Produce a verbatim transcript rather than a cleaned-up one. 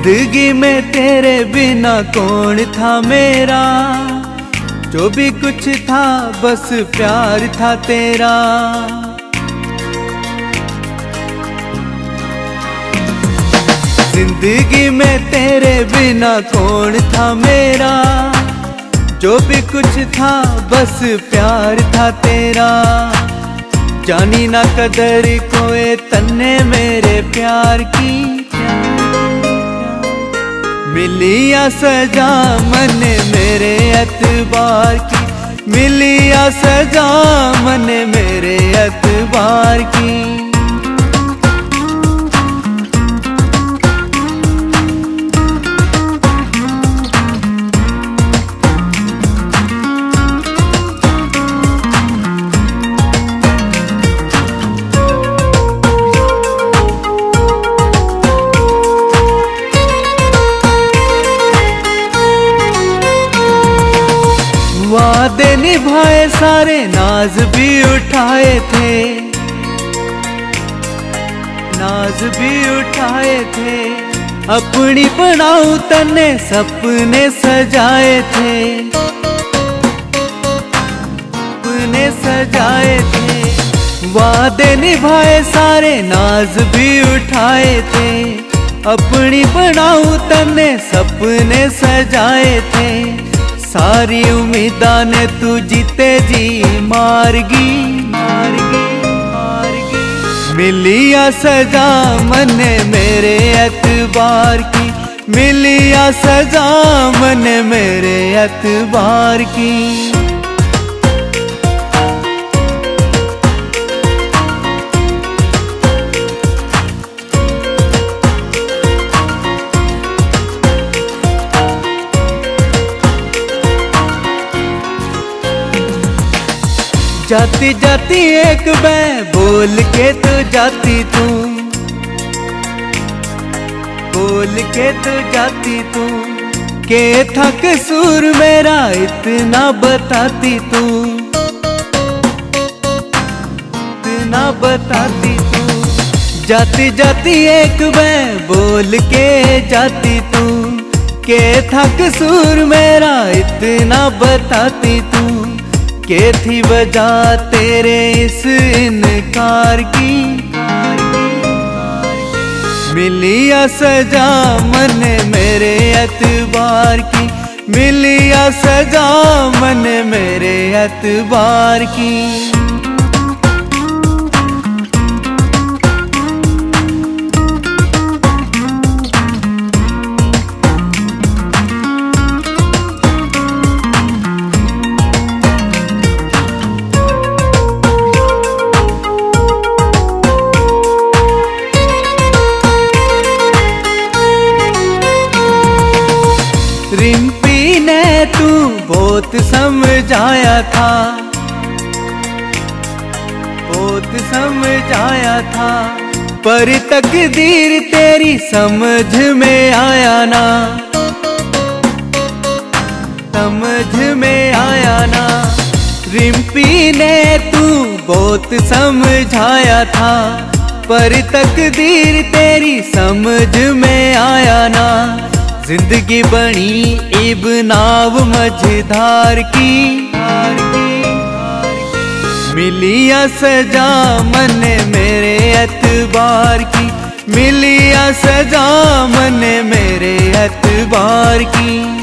जिंदगी में तेरे बिना कौन था मेरा, जो भी कुछ था बस प्यार था तेरा। जिंदगी में तेरे बिना कौन था मेरा, जो भी कुछ था बस प्यार था तेरा। जानी ना कदर कोई तन्ने मेरे प्यार की, मिली या सजा मन मेरे एतबार की, मिली या सजा मन मेरे एतबार की। वादे निभाए सारे नाज भी उठाए थे, नाज भी उठाए थे। अपनी बनाऊं तन्ने सपने सजाए थे, सपने सजाए थे। वादे निभाए सारे नाज भी उठाए थे, अपनी बनाऊं तन्ने सपने सजाए थे। सारी उम्मीदा ने तू जीते जी मारगी, मारगी, मारगी। मिली या सजा मन मेरे एतबार की, मिली या सजा मन मेरे एतबार की। जाती जाती एक मैं बोल के तो जाती तू, बोल के तो जाती तू। के था कसूर मेरा इतना बताती तू, इतना बताती तू। जाती जाती एक मैं बोल के जाती तू, के था कसूर मेरा इतना बताती तू। के थी वजह तेरे इस इनकार की, मिली या सजा मन मेरे एतबार की, मिली या सजा मन मेरे एतबार की। रिम्पी ने तू बहुत समझाया था, बहुत समझाया था। पर तकदीर तेरी समझ में आया ना, समझ में आया ना। रिम्पी ने तू बहुत समझाया था, पर तकदीर तेरी समझ में आया ना। जिंदगी बनी इब नाव मझधार की, मिली या सजा मन मेरे एतबार की, मिली या सजा मन मेरे एतबार की।